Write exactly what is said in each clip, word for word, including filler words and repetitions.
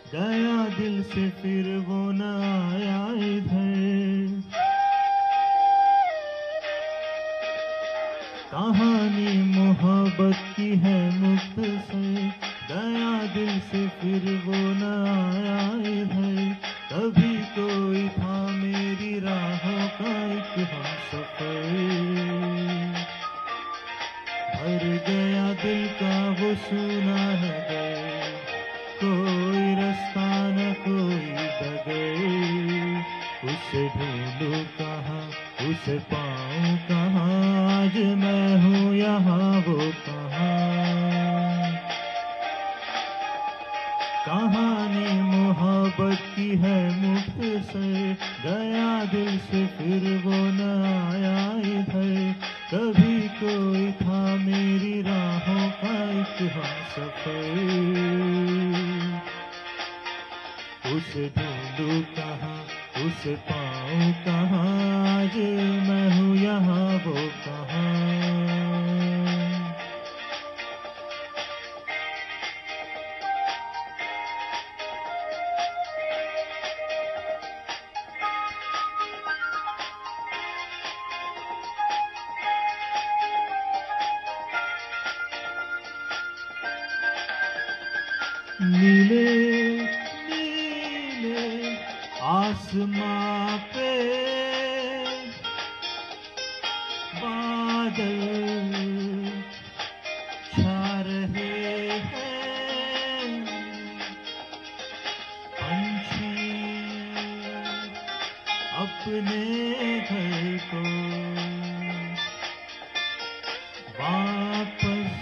गया दिल से फिर वो न आया इधर। कहानी मोहब्बत की है मुख्तसर, गया दिल से फिर वो न आया इधर। कभी कोई था मेरी राहों का एक हमसफर, भर गया दिल का वो सूना नगर। कोई रास्ता न कोई डगर, उसे ढूंढूं कहाँ उसे पाऊं कहाँ। आज मैं हूँ यहाँ वो कहाँ। कहानी मोहब्बत की है मुख्तसर, गया दिल से फिर वो न आया इधर। कभी कोई था मेरी राहों का एक हमसफर, उसे ढूंढूं कहाँ उसे पाऊं कहाँ। आज मैं हूँ यहाँ वो कहाँ। नीले नीले आसमां पे बादल छा रहे हैं। पंछी अपने घर को वापस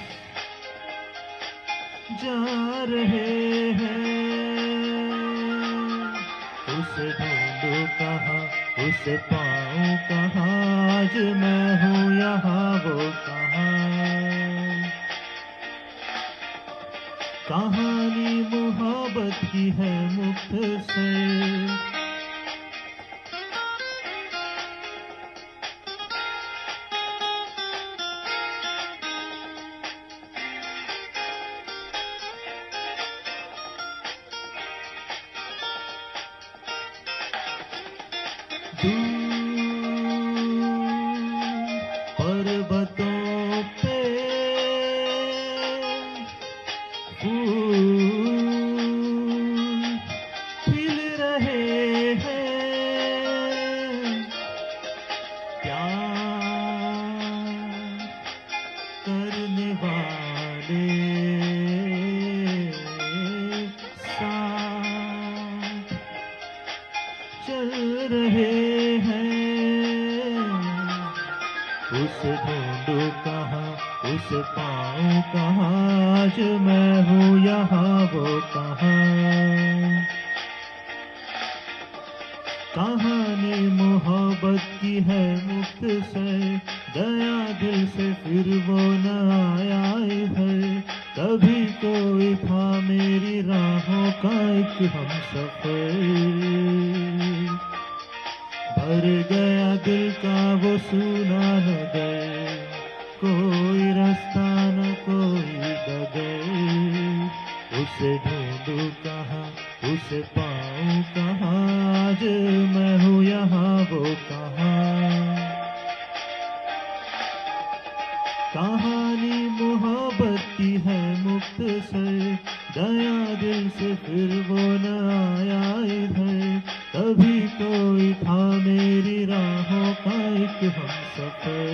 जा रहे हैं। उसे ढूंढूं कहाँ उसे पाऊं कहाँ। आज मैं हूँ यहाँ वो कहाँ। कहानी मोहब्बत की है मुख्तसर, पर्वतों पे फूल खिल रहे हैं। प्यार करने वाले साथ चल रहे हैं। उसे ढूंढूं कहाँ उसे पाऊं कहाँ। आज मैं हूँ यहाँ वो कहाँ। कहानी मोहब्बत की है मुख्तसर, गया दिल से फिर वो न आया इधर। कभी कोई था मेरी राहों का एक हमसफर, भर गया दिल का वो सूना नगर। कोई रास्ता न कोई डगर, उसे ढूंढूं कहाँ उसे पाऊं कहाँ। आज मैं हूँ यहाँ वो कहाँ। कहानी मोहब्बत की है मुख्तसर, गया दिल से फिर वो न आया इधर। कभी कोई था मेरी राहों का एक हमसफर,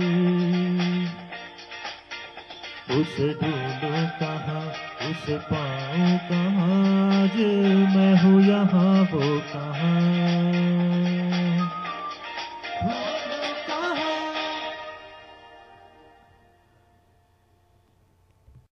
उसे ढूंढूं कहाँ उसे पाऊं कहाँ। आज मैं हूँ यहाँ वो कहाँ।